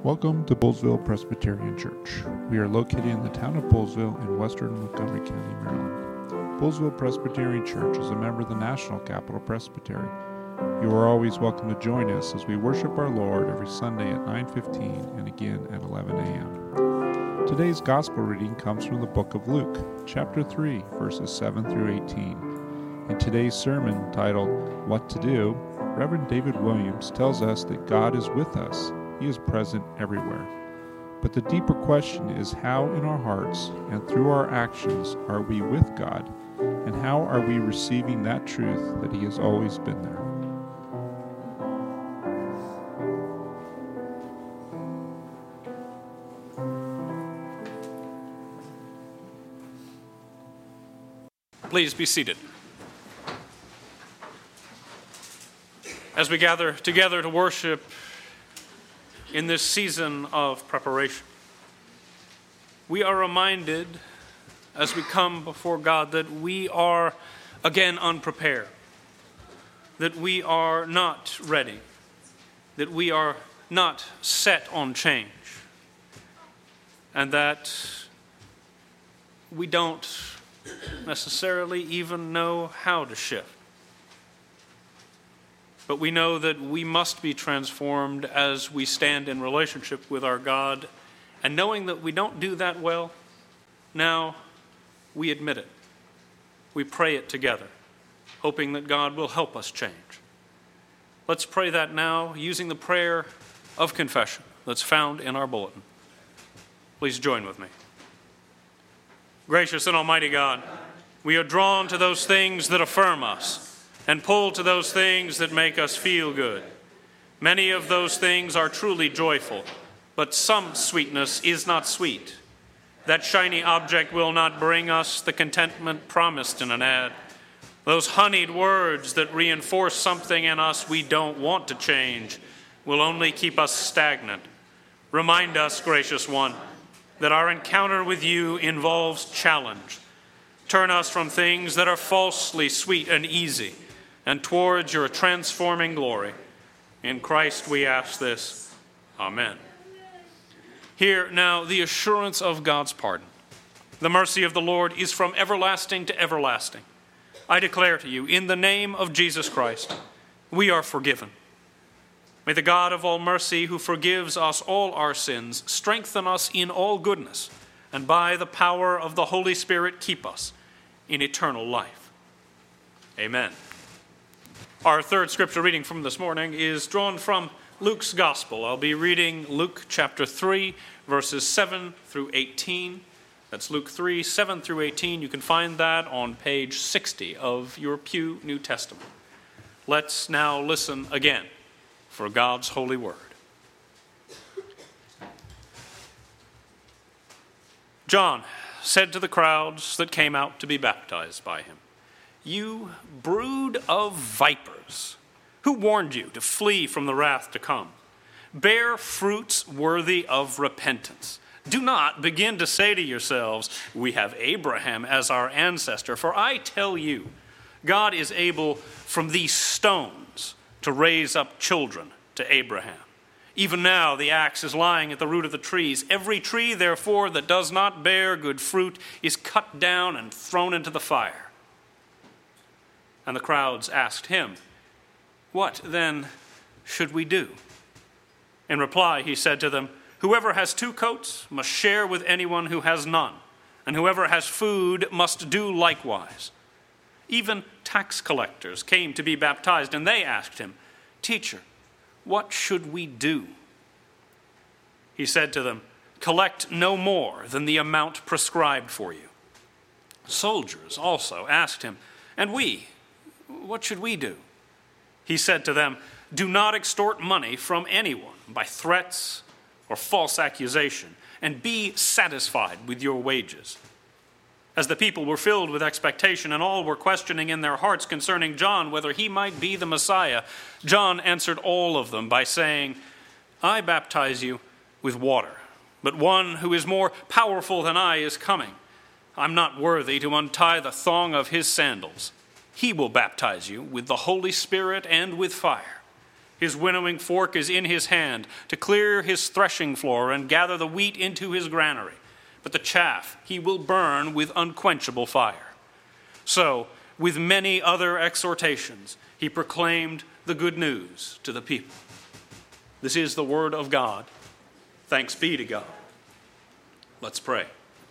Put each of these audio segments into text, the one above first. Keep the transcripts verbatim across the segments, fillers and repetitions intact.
Welcome to Bullsville Presbyterian Church. We are located in the town of Bullsville in western Montgomery County, Maryland. Bullsville Presbyterian Church is a member of the National Capital Presbytery. You are always welcome to join us as we worship our Lord every Sunday at nine fifteen and again at eleven a.m. Today's gospel reading comes from the book of Luke, chapter three, verses seven through eighteen. In today's sermon, titled, What to Do, Reverend David Williams tells us that God is with us. He is present everywhere. But the deeper question is how in our hearts and through our actions are we with God, and how are we receiving that truth that He has always been there? Please be seated. As we gather together to worship in this season of preparation, we are reminded as we come before God that we are again unprepared, that we are not ready, that we are not set on change, and that we don't necessarily even know how to shift. But we know that we must be transformed as we stand in relationship with our God. And knowing that we don't do that well, now we admit it. We pray it together, hoping that God will help us change. Let's pray that now using the prayer of confession that's found in our bulletin. Please join with me. Gracious and almighty God, we are drawn to those things that affirm us, and pull to those things that make us feel good. Many of those things are truly joyful, but some sweetness is not sweet. That shiny object will not bring us the contentment promised in an ad. Those honeyed words that reinforce something in us we don't want to change will only keep us stagnant. Remind us, gracious one, that our encounter with you involves challenge. Turn us from things that are falsely sweet and easy, and towards your transforming glory. In Christ we ask this. Amen. Hear now the assurance of God's pardon. The mercy of the Lord is from everlasting to everlasting. I declare to you, in the name of Jesus Christ, we are forgiven. May the God of all mercy, who forgives us all our sins, strengthen us in all goodness, and by the power of the Holy Spirit keep us in eternal life. Amen. Our third scripture reading from this morning is drawn from Luke's Gospel. I'll be reading Luke chapter three, verses seven through eighteen. That's Luke three, seven through eighteen. You can find that on page sixty of your Pew New Testament. Let's now listen again for God's holy word. John said to the crowds that came out to be baptized by him, "You brood of vipers, who warned you to flee from the wrath to come? Bear fruits worthy of repentance. Do not begin to say to yourselves, 'We have Abraham as our ancestor,' for I tell you, God is able from these stones to raise up children to Abraham. Even now the axe is lying at the root of the trees. Every tree, therefore, that does not bear good fruit is cut down and thrown into the fire." And the crowds asked him, "What, then, should we do?" In reply, he said to them, "Whoever has two coats must share with anyone who has none, and whoever has food must do likewise." Even tax collectors came to be baptized, and they asked him, "Teacher, what should we do?" He said to them, "Collect no more than the amount prescribed for you." Soldiers also asked him, "And we, what should we do?" He said to them, "Do not extort money from anyone by threats or false accusation, and be satisfied with your wages." As the people were filled with expectation, and all were questioning in their hearts concerning John whether he might be the Messiah, John answered all of them by saying, "I baptize you with water, but one who is more powerful than I is coming. I'm not worthy to untie the thong of his sandals. He will baptize you with the Holy Spirit and with fire. His winnowing fork is in his hand to clear his threshing floor and gather the wheat into his granary. But the chaff he will burn with unquenchable fire. So, with many other exhortations, he proclaimed the good news to the people. This is the word of God. Thanks be to God. Let's pray.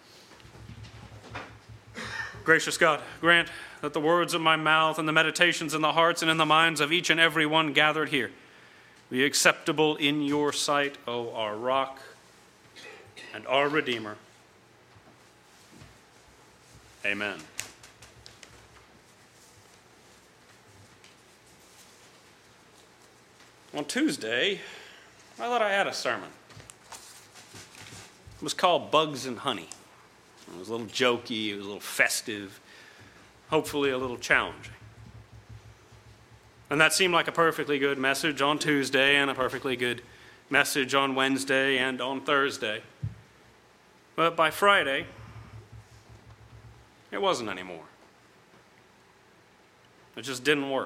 Gracious God, grant that the words of my mouth and the meditations in the hearts and in the minds of each and every one gathered here be acceptable in your sight, O our rock and our Redeemer. Amen. On Tuesday, I thought I had a sermon. It was called Bugs and Honey. It was a little jokey, it was a little festive, hopefully a little challenging. And that seemed like a perfectly good message on Tuesday and a perfectly good message on Wednesday and on Thursday. But by Friday, it wasn't anymore. It just didn't work.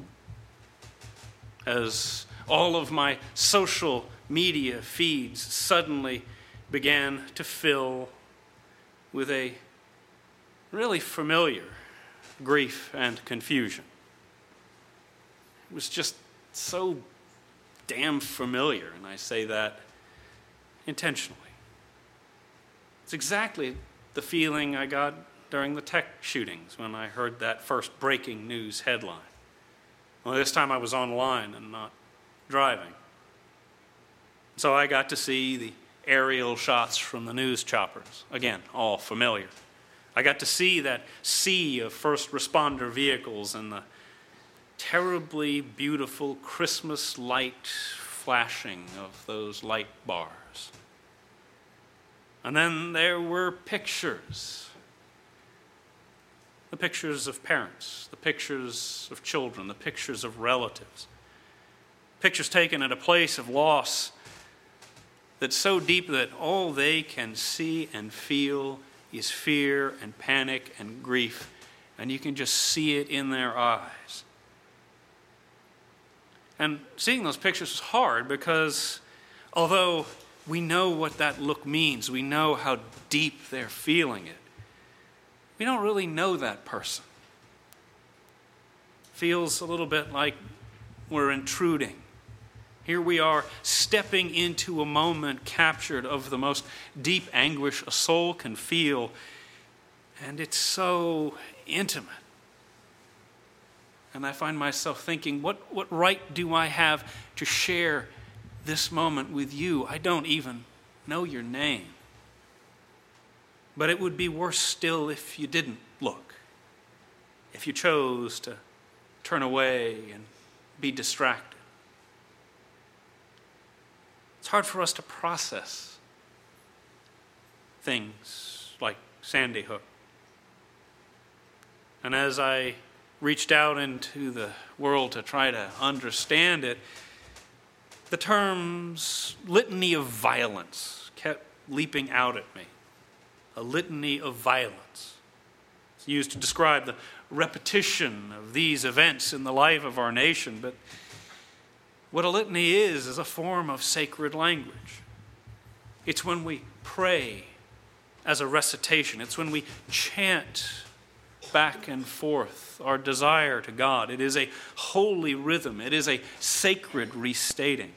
As all of my social media feeds suddenly began to fill with a really familiar grief and confusion. It was just so damn familiar, and I say that intentionally. It's exactly the feeling I got during the tech shootings when I heard that first breaking news headline. Well, this time I was online and not driving. So I got to see the aerial shots from the news choppers. Again, all familiar. I got to see that sea of first responder vehicles and the terribly beautiful Christmas light flashing of those light bars. And then there were pictures. The pictures of parents, the pictures of children, the pictures of relatives. Pictures taken at a place of loss that's so deep that all they can see and feel is fear and panic and grief, and you can just see it in their eyes. And seeing those pictures is hard because although we know what that look means, we know how deep they're feeling it, we don't really know that person. Feels a little bit like we're intruding. Here we are stepping into a moment captured of the most deep anguish a soul can feel, and it's so intimate. And I find myself thinking, what, what right do I have to share this moment with you? I don't even know your name. But it would be worse still if you didn't look, if you chose to turn away and be distracted. It's hard for us to process things like Sandy Hook. And as I reached out into the world to try to understand it, the terms litany of violence kept leaping out at me. A litany of violence. It's used to describe the repetition of these events in the life of our nation, but what a litany is, is a form of sacred language. It's when we pray as a recitation. It's when we chant back and forth our desire to God. It is a holy rhythm. It is a sacred restating.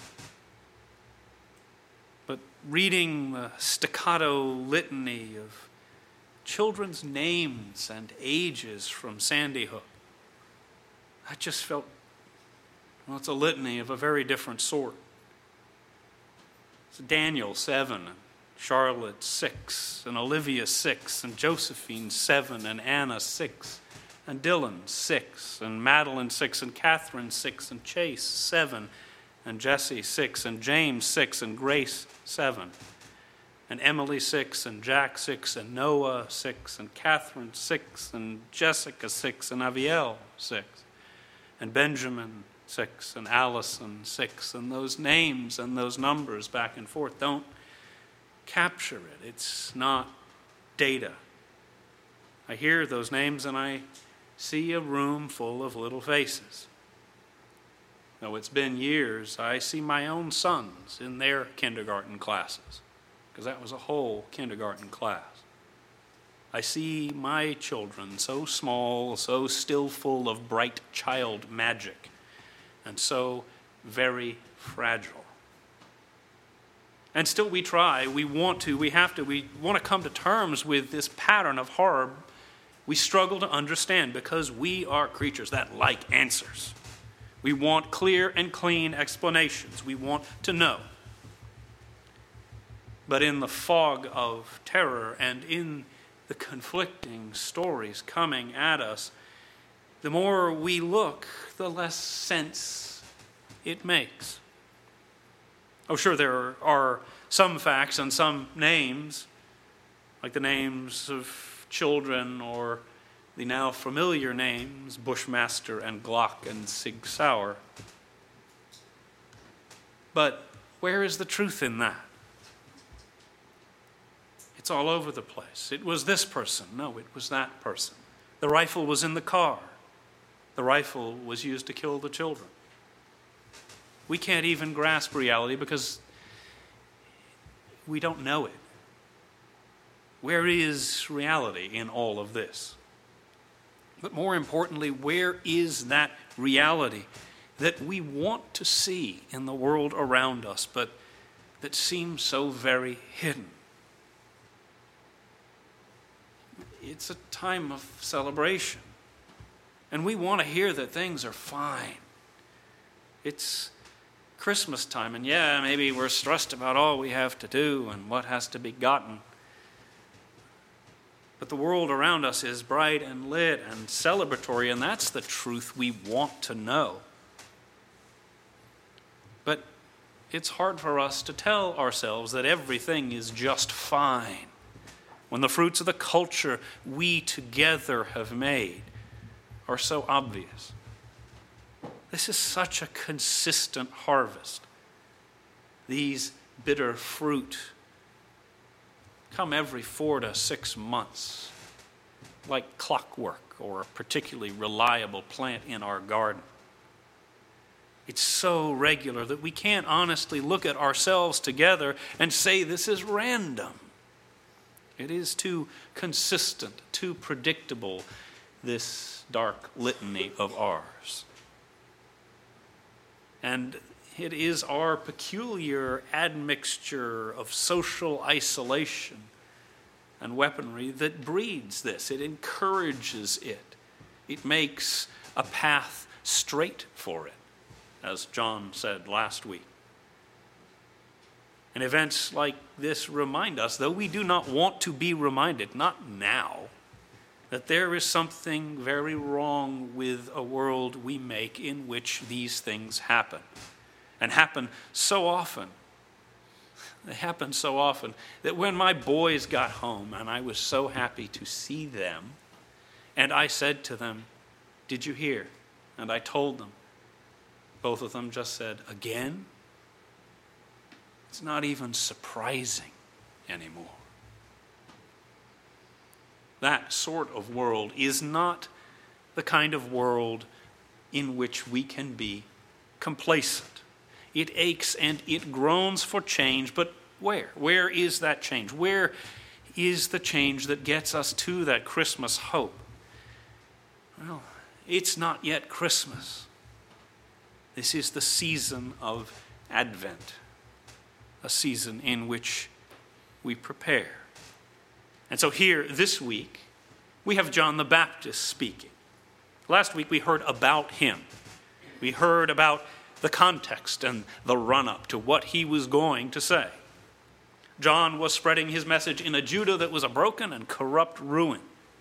But reading the staccato litany of children's names and ages from Sandy Hook, I just felt, well, it's a litany of a very different sort. It's Daniel, seven, and Charlotte, six, and Olivia, six, and Josephine, seven, and Anna, six, and Dylan, six, and Madeline, six, and Catherine, six, and Chase, seven, and Jesse, six, and James, six, and Grace, seven, and Emily, six, and Jack, six, and Noah, six, and Catherine, six, and Jessica, six, and Aviel, six, and Benjamin, six, and Allison, six, and those names and those numbers back and forth don't capture it. It's not data. I hear those names and I see a room full of little faces. Though it's been years, I see my own sons in their kindergarten classes, because that was a whole kindergarten class. I see my children so small, so still full of bright child magic, and so very fragile. And still we try, we want to, we have to, we want to come to terms with this pattern of horror we struggle to understand because we are creatures that like answers. We want clear and clean explanations. We want to know. But in the fog of terror and in the conflicting stories coming at us, the more we look, the less sense it makes. Oh, sure, there are some facts and some names, like the names of children or the now familiar names, Bushmaster and Glock and Sig Sauer. But where is the truth in that? It's all over the place. It was this person. No, it was that person. The rifle was in the car. The rifle was used to kill the children. We can't even grasp reality because we don't know it. Where is reality in all of this? But more importantly, where is that reality that we want to see in the world around us, but that seems so very hidden? It's a time of celebration, and we want to hear that things are fine. It's Christmas time, and yeah, maybe we're stressed about all we have to do and what has to be gotten. But the world around us is bright and lit and celebratory, and that's the truth we want to know. But it's hard for us to tell ourselves that everything is just fine when the fruits of the culture we together have made are so obvious. This is such a consistent harvest. These bitter fruit come every four to six months, like clockwork or a particularly reliable plant in our garden. It's so regular that we can't honestly look at ourselves together and say this is random. It is too consistent, too predictable, this dark litany of ours. And it is our peculiar admixture of social isolation and weaponry that breeds this. It encourages it. It makes a path straight for it, as John said last week. And events like this remind us, though we do not want to be reminded, not now, that there is something very wrong with a world we make in which these things happen. And happen so often. They happen so often that when my boys got home, and I was so happy to see them, and I said to them, "Did you hear?" And I told them. Both of them just said, "Again?" It's not even surprising anymore. That sort of world is not the kind of world in which we can be complacent. It aches and it groans for change, but where? Where is that change? Where is the change that gets us to that Christmas hope? Well, it's not yet Christmas. This is the season of Advent, a season in which we prepare. And so here this week, we have John the Baptist speaking. Last week we heard about him. We heard about the context and the run-up to what he was going to say. John was spreading his message in a Judah that was a broken and corrupt ruin.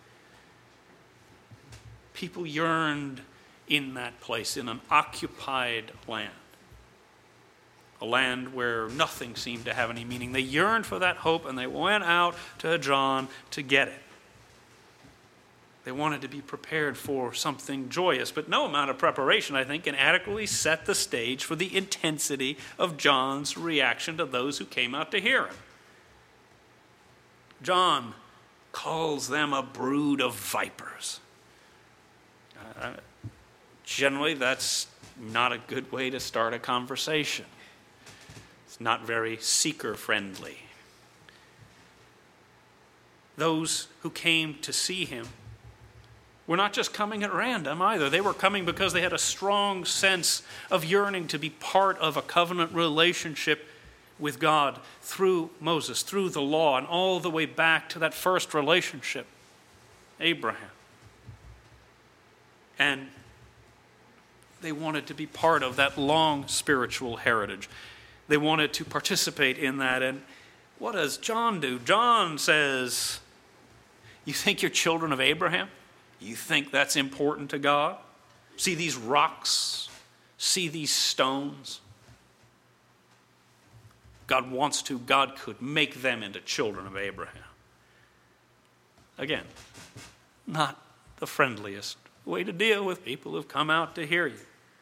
People yearned in that place, in an occupied land. A land where nothing seemed to have any meaning. They yearned for that hope, and they went out to John to get it. They wanted to be prepared for something joyous, but no amount of preparation, I think, can adequately set the stage for the intensity of John's reaction to those who came out to hear him. John calls them a brood of vipers. Uh, generally that's not a good way to start a conversation. It's not very seeker-friendly. Those who came to see him were not just coming at random either. They were coming because they had a strong sense of yearning to be part of a covenant relationship with God through Moses, through the law, and all the way back to that first relationship, Abraham. And they wanted to be part of that long spiritual heritage. They wanted to participate in that. And what does John do? John says, you think you're children of Abraham? You think that's important to God? See these rocks? See these stones? God wants to. God could make them into children of Abraham. Again, not the friendliest way to deal with people who've come out to hear you.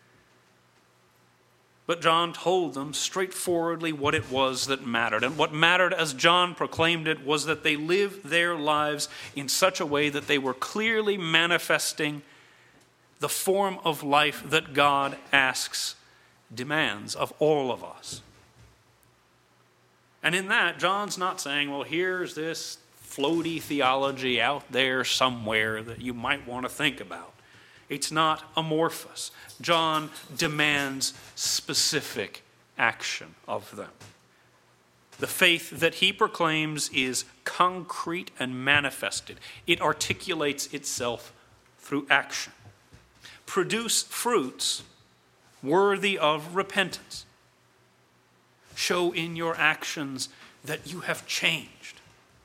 But John told them straightforwardly what it was that mattered. And what mattered, as John proclaimed it, was that they lived their lives in such a way that they were clearly manifesting the form of life that God asks, demands of all of us. And in that, John's not saying, well, here's this floaty theology out there somewhere that you might want to think about. It's not amorphous. John demands specific action of them. The faith that he proclaims is concrete and manifested. It articulates itself through action. Produce fruits worthy of repentance. Show in your actions that you have changed.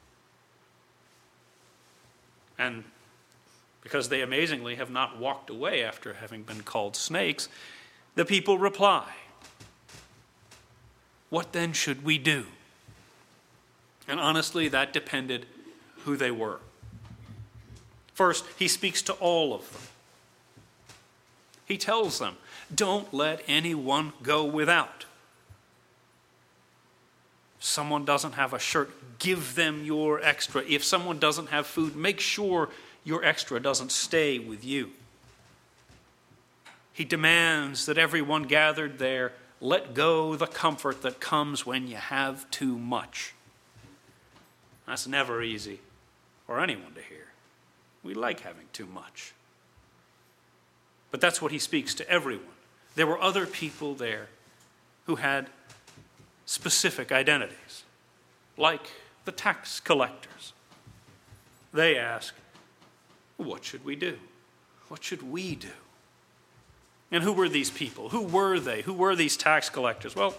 And because they amazingly have not walked away after having been called snakes, the people reply, what then should we do? And honestly, that depended who they were. First, he speaks to all of them. He tells them, don't let anyone go without. If someone doesn't have a shirt, give them your extra. If someone doesn't have food, make sure your extra doesn't stay with you. He demands that everyone gathered there let go the comfort that comes when you have too much. That's never easy for anyone to hear. We like having too much. But that's what he speaks to everyone. There were other people there who had specific identities, like the tax collectors. They ask, what should we do? What should we do? And who were these people? Who were they? Who were these tax collectors? Well,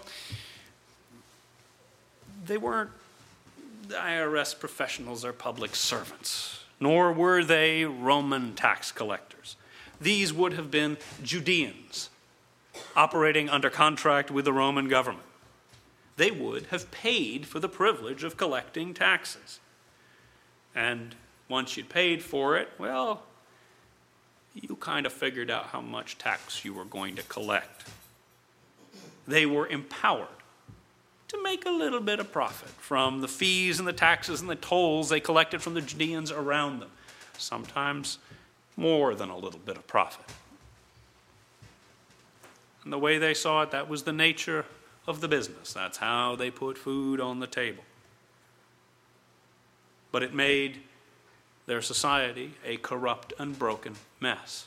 they weren't I R S professionals or public servants, nor were they Roman tax collectors. These would have been Judeans operating under contract with the Roman government. They would have paid for the privilege of collecting taxes. And once you'd paid for it, well, you kind of figured out how much tax you were going to collect. They were empowered to make a little bit of profit from the fees and the taxes and the tolls they collected from the Judeans around them. Sometimes more than a little bit of profit. And the way they saw it, that was the nature of the business. That's how they put food on the table. But it made their society a corrupt and broken mess.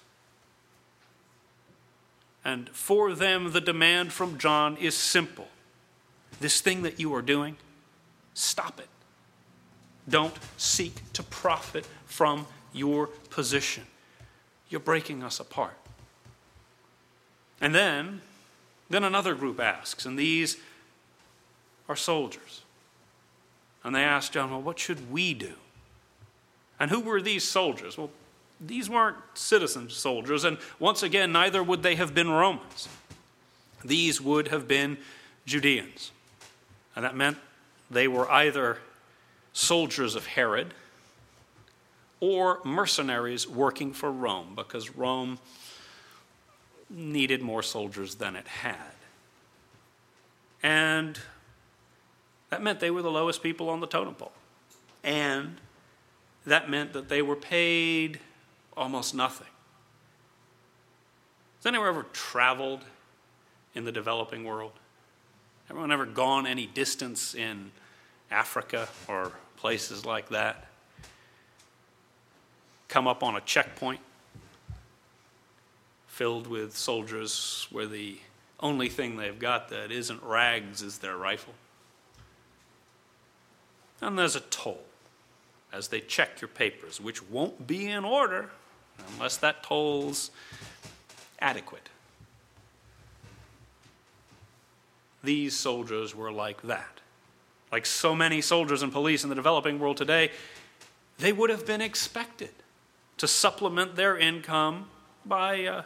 And for them, the demand from John is simple. This thing that you are doing, stop it. Don't seek to profit from your position. You're breaking us apart. And then, then another group asks, and these are soldiers. And they ask John, well, what should we do? And who were these soldiers? Well, these weren't citizen soldiers, and once again, neither would they have been Romans. These would have been Judeans. And that meant they were either soldiers of Herod or mercenaries working for Rome, because Rome needed more soldiers than it had. And that meant they were the lowest people on the totem pole. And that meant that they were paid almost nothing. Has anyone ever traveled in the developing world? Everyone ever gone any distance in Africa or places like that? Come up on a checkpoint filled with soldiers where the only thing they've got that isn't rags is their rifle. And there's a toll as they check your papers, which won't be in order unless that toll's adequate. These soldiers were like that. Like so many soldiers and police in the developing world today, they would have been expected to supplement their income by uh,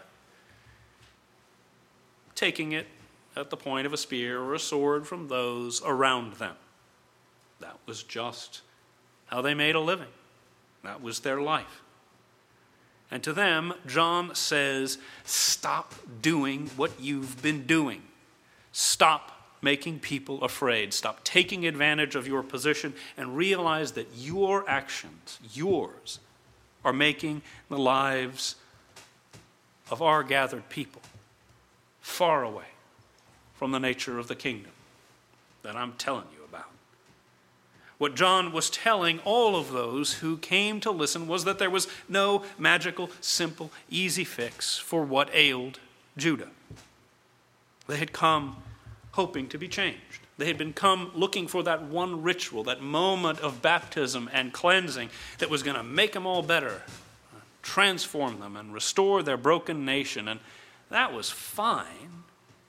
taking it at the point of a spear or a sword from those around them. That was just how they made a living. That was their life. And to them, John says, stop doing what you've been doing. Stop making people afraid. Stop taking advantage of your position and realize that your actions, yours, are making the lives of our gathered people far away from the nature of the kingdom that I'm telling you about. What John was telling all of those who came to listen was that there was no magical, simple, easy fix for what ailed Judah. They had come hoping to be changed. They had been come looking for that one ritual, that moment of baptism and cleansing that was going to make them all better, transform them, and restore their broken nation. And that was fine.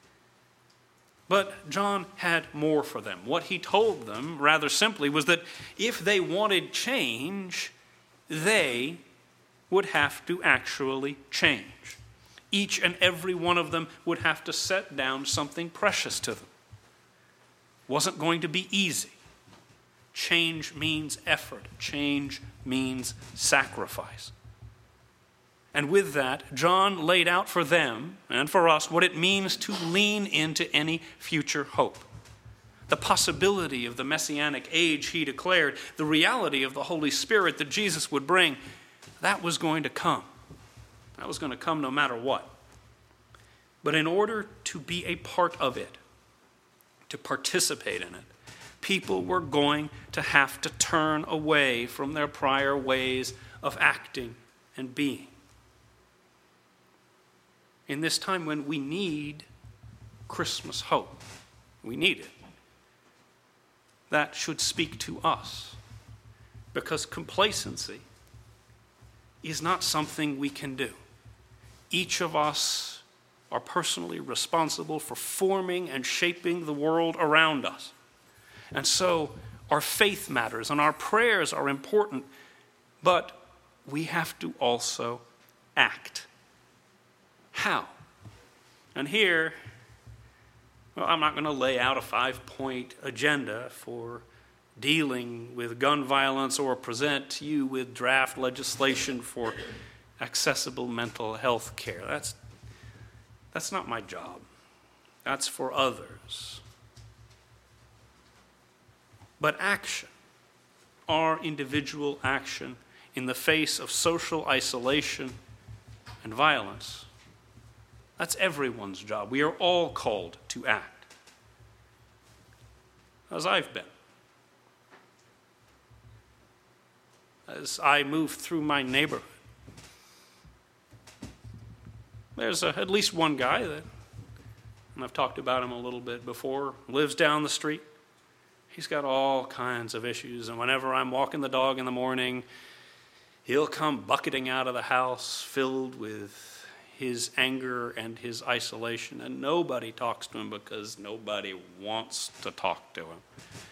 But John had more for them. What he told them, rather simply, was that if they wanted change, they would have to actually change. Each and every one of them would have to set down something precious to them. It wasn't going to be easy. Change means effort. Change means sacrifice. And with that, John laid out for them and for us what it means to lean into any future hope. The possibility of the Messianic age he declared, the reality of the Holy Spirit that Jesus would bring, that was going to come. That was going to come no matter what. But in order to be a part of it, to participate in it, people were going to have to turn away from their prior ways of acting and being. In this time when we need Christmas hope, we need it, that should speak to us, because complacency is not something we can do. Each of us are personally responsible for forming and shaping the world around us. And so our faith matters and our prayers are important, but we have to also act. How? And here, well, I'm not going to lay out a five-point agenda for dealing with gun violence or present you with draft legislation for accessible mental health care. That's, that's not my job. That's for others. But action, our individual action in the face of social isolation and violence, that's everyone's job. We are all called to act, as I've been. As I move through my neighborhood, there's a, at least one guy that, and I've talked about him a little bit before, lives down the street. He's got all kinds of issues, and whenever I'm walking the dog in the morning, he'll come bucketing out of the house filled with his anger and his isolation, and nobody talks to him because nobody wants to talk to him.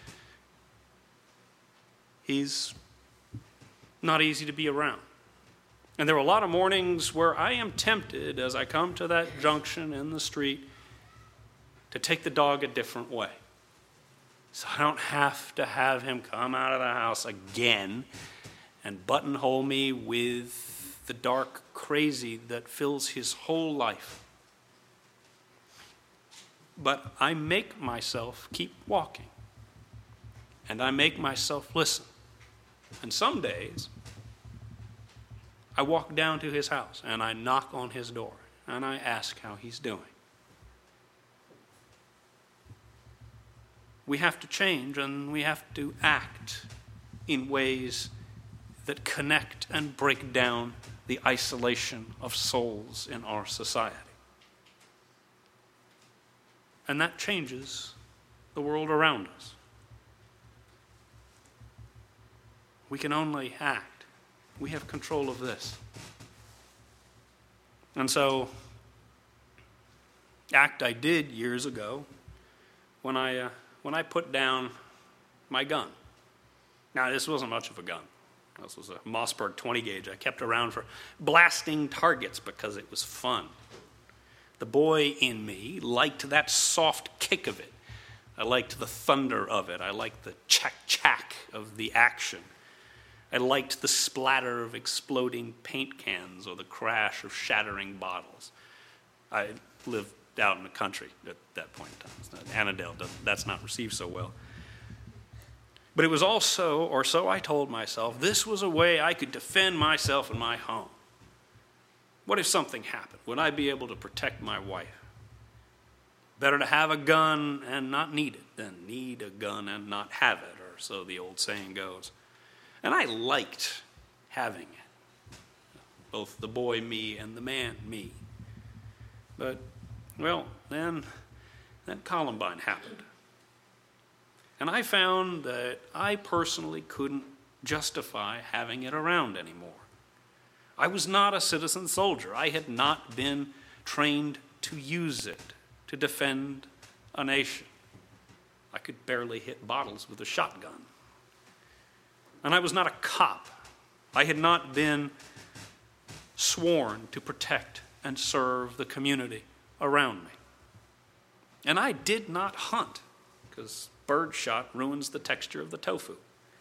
He's not easy to be around. And there are a lot of mornings where I am tempted, as I come to that junction in the street, to take the dog a different way. So I don't have to have him come out of the house again and buttonhole me with the dark crazy that fills his whole life. But I make myself keep walking. And I make myself listen. And some days, I walk down to his house and I knock on his door. and I ask how he's doing. We have to change, and we have to act in ways that connect and break down the isolation of souls in our society. And that changes the world around us. We can only act. We have control of this. And so, act I did years ago when I uh, when I put down my gun. Now, this wasn't much of a gun. This was a Mossberg twenty gauge. I kept around for blasting targets because it was fun. The boy in me liked that soft kick of it. I liked the thunder of it. I liked the chack-chack of the action. I liked the splatter of exploding paint cans or the crash of shattering bottles. I lived out in the country at that point in time. Annandale, that's not received so well. But it was also, or so I told myself, this was a way I could defend myself and my home. What if something happened? Would I be able to protect my wife? Better to have a gun and not need it than need a gun and not have it, or so the old saying goes. And I liked having it, both the boy me and the man me. But, well, then, then Columbine happened. And I found that I personally couldn't justify having it around anymore. I was not a citizen soldier. I had not been trained to use it to defend a nation. I could barely hit bottles with a shotgun. And I was not a cop. I had not been sworn to protect and serve the community around me. And I did not hunt, because birdshot ruins the texture of the tofu.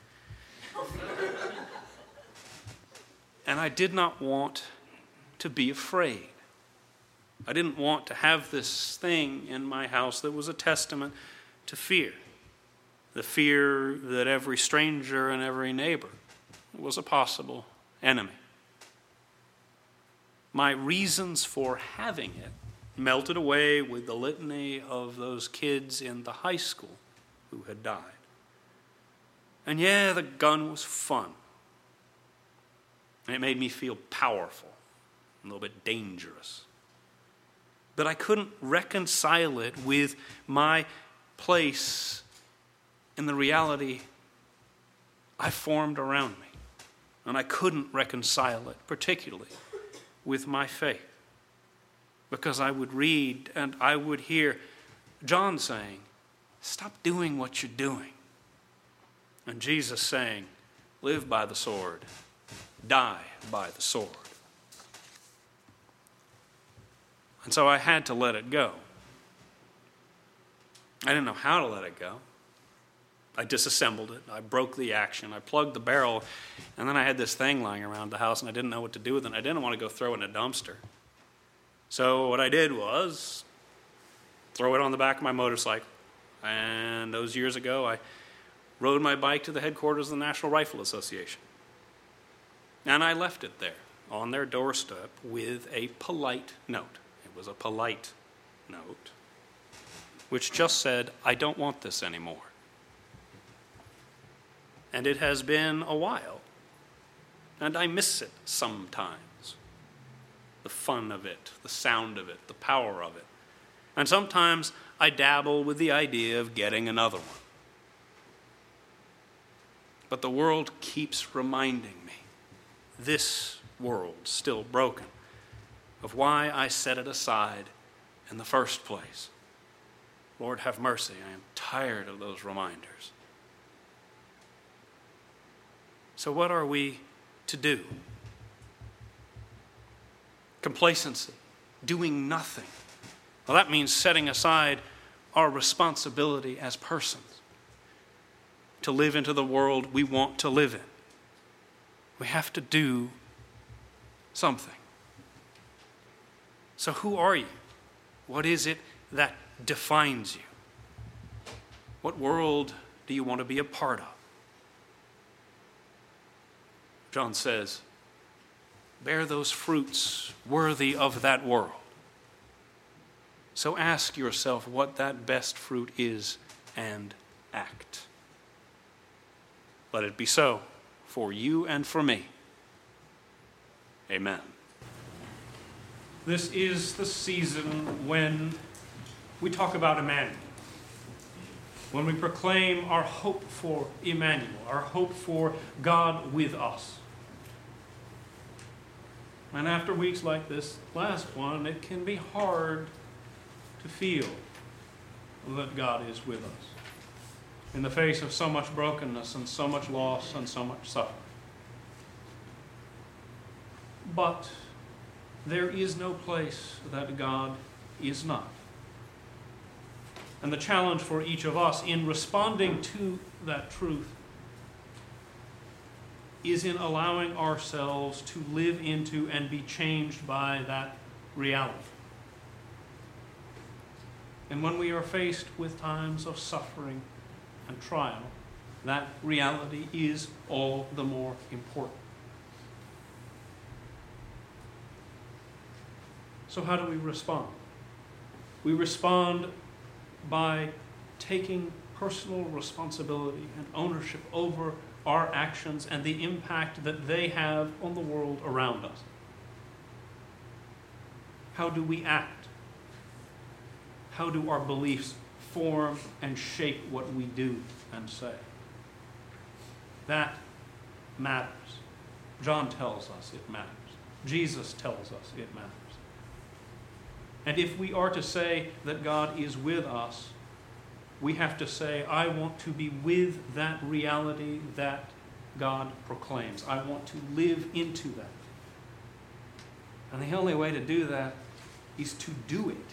And I did not want to be afraid. I didn't want to have this thing in my house that was a testament to fear. The fear that every stranger and every neighbor was a possible enemy. My reasons for having it melted away with the litany of those kids in the high school who had died. And yeah, the gun was fun. And it made me feel powerful, a little bit dangerous. But I couldn't reconcile it with my place in the reality I formed around me. And I couldn't reconcile it, particularly with my faith. Because I would read and I would hear John saying, stop doing what you're doing. And Jesus saying, live by the sword, die by the sword. And so I had to let it go. I didn't know how to let it go. I disassembled it. I broke the action. I plugged the barrel. And then I had this thing lying around the house, and I didn't know what to do with it. I didn't want to go throw it in a dumpster. So what I did was throw it on the back of my motorcycle. And those years ago, I rode my bike to the headquarters of the National Rifle Association. And I left it there on their doorstep with a polite note. It was a polite note, which just said, I don't want this anymore. And it has been a while, and I miss it sometimes. The fun of it, the sound of it, the power of it. And sometimes I dabble with the idea of getting another one. But the world keeps reminding me, this world still broken, of why I set it aside in the first place. Lord, have mercy. I am tired of those reminders. So what are we to do? Complacency, doing nothing. Well, that means setting aside our responsibility as persons to live into the world we want to live in. We have to do something. So who are you? What is it that defines you? What world do you want to be a part of? John says, bear those fruits worthy of that world. So ask yourself what that best fruit is and act. Let it be so for you and for me. Amen. This is the season when we talk about Emmanuel, when we proclaim our hope for Emmanuel, our hope for God with us. And after weeks like this last one, it can be hard to feel that God is with us in the face of so much brokenness and so much loss and so much suffering. But there is no place that God is not. And the challenge for each of us in responding to that truth is in allowing ourselves to live into and be changed by that reality. And when we are faced with times of suffering and trial, that reality is all the more important. So how do we respond? We respond by taking personal responsibility and ownership over our actions and the impact that they have on the world around us. How do we act? How do our beliefs form and shape what we do and say? That matters. John tells us it matters. Jesus tells us it matters. And if we are to say that God is with us, we have to say, I want to be with that reality that God proclaims. I want to live into that. And the only way to do that is to do it.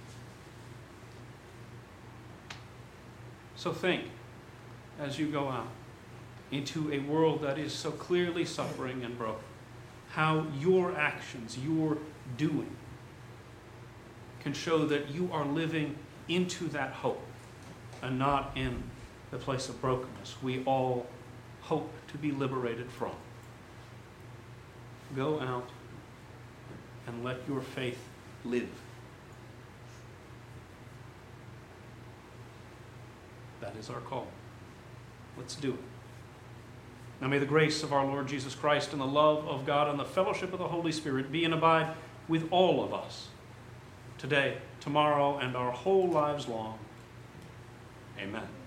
So think, as you go out into a world that is so clearly suffering and broken, how your actions, your doing, can show that you are living into that hope and not in the place of brokenness we all hope to be liberated from. Go out and let your faith live. That is our call. Let's do it. Now may the grace of our Lord Jesus Christ and the love of God and the fellowship of the Holy Spirit be and abide with all of us today, tomorrow, and our whole lives long. Amen.